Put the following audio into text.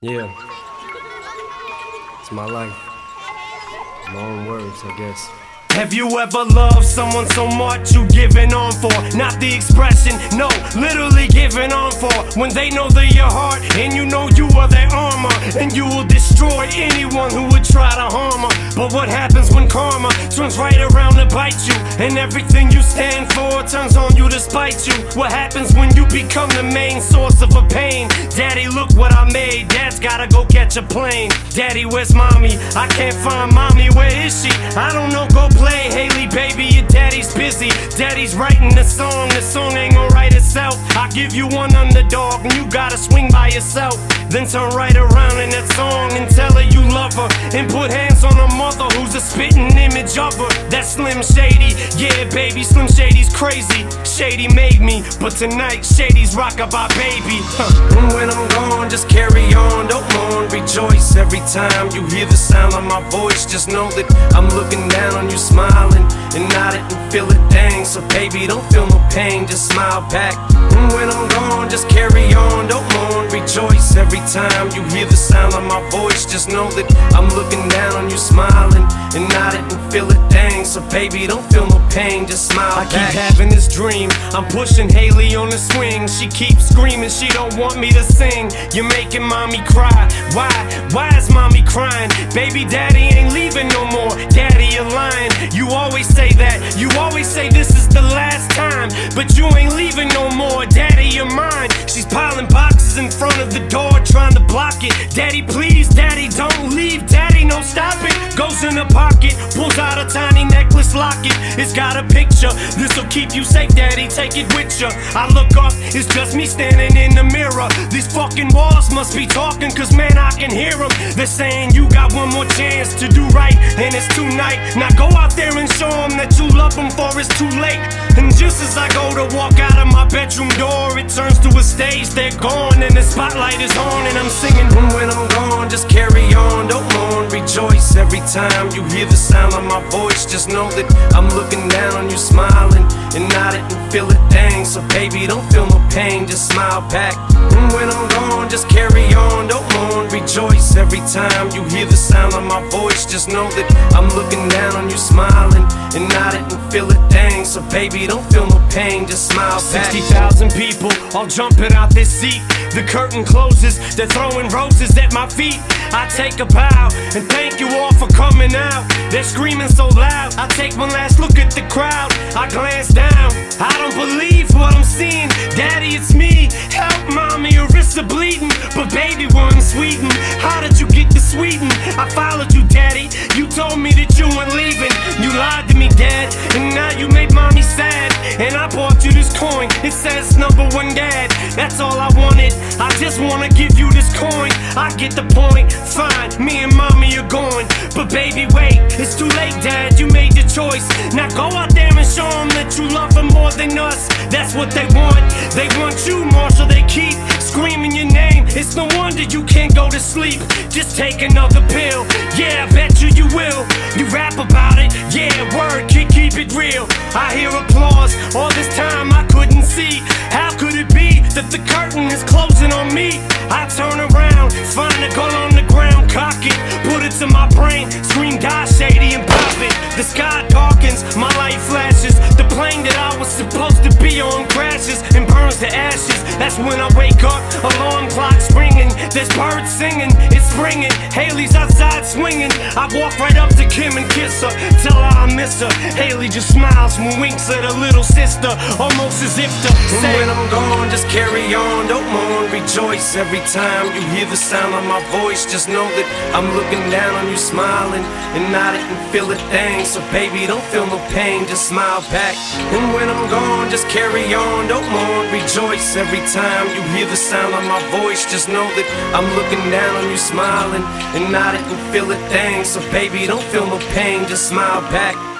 Yeah, it's my life. Long words, I guess. Have you ever loved someone so much you giving on for? Not the expression, no, literally giving on for. When they know they're your heart and you know you are their armor, and you will destroy anyone who would try to harm her. But what happens when karma turns right around to bite you, and everything you stand for turns on you to spite you? What happens when you become the main source of a pain? Daddy, look what I made. Dad's gotta go catch a plane. Daddy, where's mommy? I can't find mommy. Where is she? I don't know, go play. Haley, baby, your daddy's busy. Daddy's writing the song ain't gonna write itself. I give you one underdog and you gotta swing by yourself. Then turn right around in that song and tell her you love her, and put hands on her mother who's a spitting image of her. That's Slim Shady, yeah baby, Slim Shady's crazy. Shady made me, but tonight Shady's rockabye baby. And when I'm gone, just carry on, don't mourn, rejoice. Every time you hear the sound of my voice, just know that I'm looking down on you, smiling and nodding and feel it, dang. So baby, don't feel no pain, just smile back. And when I'm gone, just carry on, don't mourn, rejoice. Every time you hear the sound of my voice, just know that I'm looking down on you, smiling and nodding and feel it, dang. So baby, don't feel no pain, just smile back. I keep having this dream, I'm pushing Haley on the swing. She keeps screaming, she don't want me to sing. You're making mommy cry, why? Why is mommy crying? Baby, daddy ain't leaving no more. Daddy, you're lying, you always say that. You always say this is the last time, but you ain't leaving no more. Daddy, you're mine. She's piling boxes in front of the door, trying to block it. Daddy, please, daddy, don't leave. Daddy, no, stop it. Goes in her pocket, pulls out a tiny necklace locket. It's got a picture, this'll keep you safe, daddy, take it with ya. I look up, it's just me standing in the mirror. These fucking walls must be talking, cause man, I can hear them. They're saying you got one more chance to do right, and it's tonight. Now go out there and show them that you love them, for it's too late. And just as I go to walk out of my bedroom door, it turns to a stage, they're gone, and the spotlight is on, and I'm singing. And when I'm gone, just carry on, don't mourn, rejoice. Every time you hear the sound of my voice, just know that I'm looking down on you, smiling and nodding and feel it, dang. So baby, don't feel no pain, just smile back. And when I'm gone, just carry on, don't mourn, rejoice. Every time you hear the sound of my voice, just know that I'm looking down on you, smiling and nodding and feel it, dang. So baby, don't feel no pain, just smile back. 60,000 people all jumping out this seat. The curtain closes, they're throwing roses at my feet. I take a bow and thank you all for coming out. They're screaming so loud, I take one last look at the crowd. I glance down, I don't believe what I'm seeing. Daddy, it's me, help mommy, your wrists are bleeding. But baby, we're in Sweden, how did you get to Sweden? I followed you, daddy, you told me that you weren't leaving. You lied to me, dad, and now you made mommy sad. And I bought you this coin, it says #1 dad. That's all I wanted, I just wanna give you this coin. I get the point, fine, me and mommy are going. But baby, wait, it's too late, dad, you made your choice. Now go out there and show them that you love them more than us. That's what they want you, Marshall, they keep screaming your name. It's no wonder you can't go to sleep. Just take another pill, yeah, I bet you will. You rap about it, yeah, word, keep it real. I hear applause, all this time I couldn't see. How could it be that the curtain is closing on me? I turn around, find a gun on the ground, cock it, put it to my brain, scream die Shady and pop it. The sky darkens, my light flashes. The plane that I was supposed to be on crashes and burns to ashes. That's when I wake up, alarm clock's ringing. There's birds singing, it's springing. Haley's outside swinging. I walk right up to Kim and kiss her, tell her I miss her. Haley just smiles and winks at her little sister, almost as if to say, when I'm gone, just carry on, don't mourn, rejoice. Every time you hear the sound of my voice, just know that I'm looking down on you, smiling and nodding and feel it, dang. So baby, don't feel no pain, just smile back. And when I'm gone, just carry on, don't mourn, rejoice. Every time you hear the sound of my voice, just know that I'm looking down on you, smiling and nodding and feel it, dang. So baby, don't feel no pain, just smile back.